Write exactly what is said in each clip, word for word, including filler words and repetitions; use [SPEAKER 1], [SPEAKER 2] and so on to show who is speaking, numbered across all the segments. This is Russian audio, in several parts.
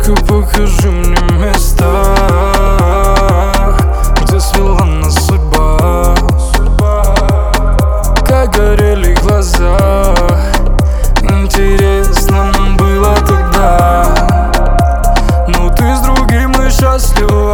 [SPEAKER 1] Детка, покажи мне места, где свела нас судьба. Как горели глаза, интересно нам было тогда. Но ты с другим и счастлива,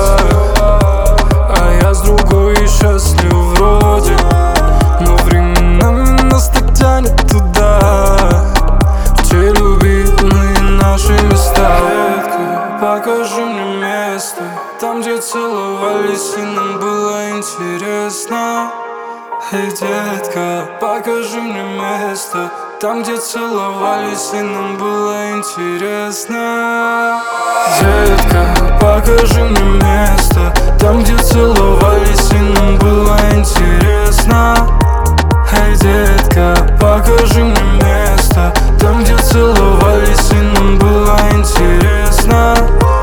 [SPEAKER 1] а я с другой и счастлив вроде. Но временами нас так тянет туда, в те любимые наши места. Детка, покажи мне место, там, где целовались и нам было интересно. Эй, детка, покажи мне место, там, где целовались и нам было интересно. Детка, покажи мне место, там, где целовались и нам было интересно. Эй, детка, покажи мне место, там, где целовались и нам было интересно.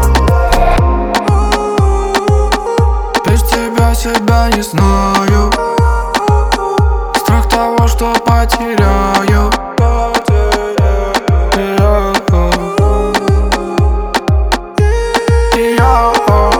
[SPEAKER 1] Без тебя себя не знаю, страх того, что потеряю. И я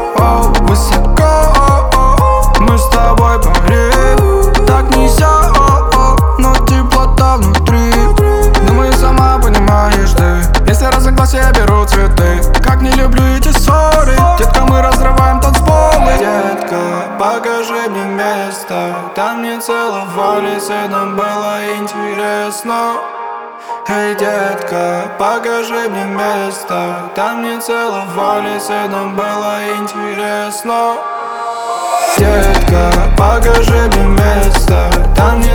[SPEAKER 1] высоко, мы с тобой парим. Так нельзя, но теплота внутри. Думаю, сама понимаешь ты, если разногласия берут цветы. Как не люблю эти ссоры, детка, мы разрываем танцполы. Детка, покажи мне место, там не целовались и нам было интересно. Эй, детка, покажи мне место, там не целовались и нам было интересно. Детка, покажи мне место, там не